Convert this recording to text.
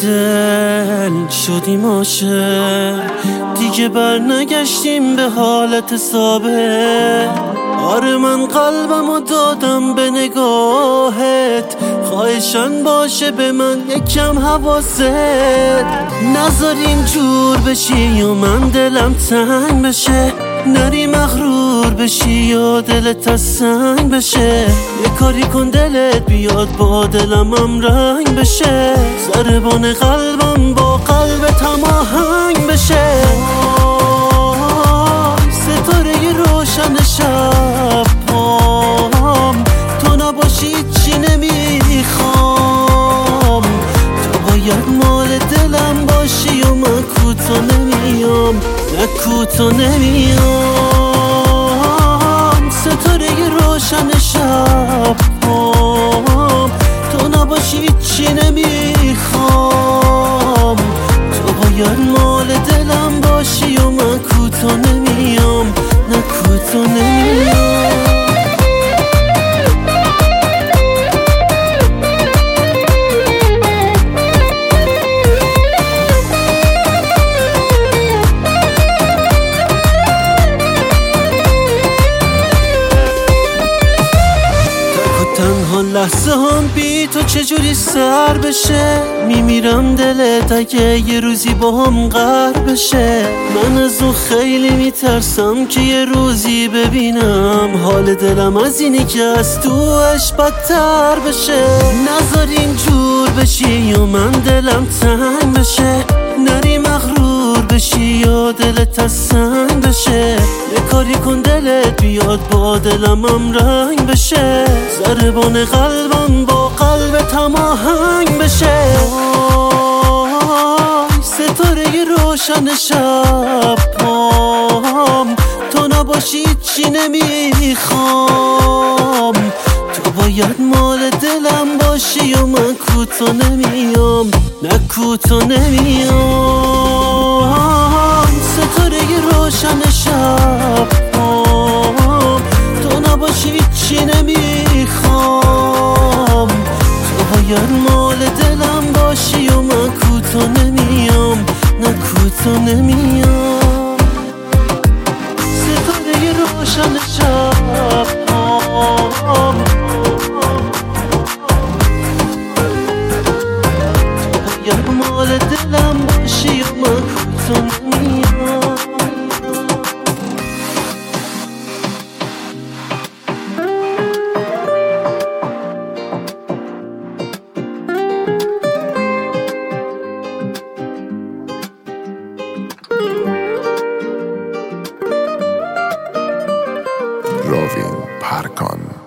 دل شدیم عاشق، دیگه برنگشتیم به حالت ثابت. آره من قلبمو دادم به نگاهت، خواهشن باشه به من یکم حواست. نذار اینجور بشی و من دلم تنگ بشه، نری مغرور بشی یا دلت از سنگ بشه. یه کاری کن دلت بیاد با دلم هم رنگ بشه، ضربان قلبم با قلبت هم آهنگ بشه. ستاره روشن شب پام، تو نباشی چی نمیخوام. تو باید مال دلم باشی و من کوتا نمیام، نه کوتا نمیام. ستاره روشن شب پام، تو نباشی چی نمیخوام. تو باید مال دلم باشی و من کوتا نمیام، نه کوتا نمیام. تنها لحظه هم بی تو چجوری سر بشه، میمیرم دلت اگه یه روزی با هم غر بشه. من از اون خیلی میترسم که یه روزی ببینم حال دلم از اینی که از توش بدتر بشه. نذار اینجور بشی و من دلم تنگ بشه، نری مغرور بشی یا دلت از سنگ بشه. یه کاری کن دلت بیاد با دلم هم رنگ بشه، ضربان قلبم با قلبت هم آهنگ بشه. ستاره روشن شب پام، تو نباشی چی نمیخوام. تو باید مال دلم باشی و من کوتا نمیام، نه کوتا نمیام. ستاره روشن شب پام، تو نباشی چی نمیخوام. تو باید مال دلم باشی و من کوتا نمیام، نه کوتا نمیام. ستاره روشن شب پام، یا مال دلم باشی و من کوتا نمیام. راوین پرکان.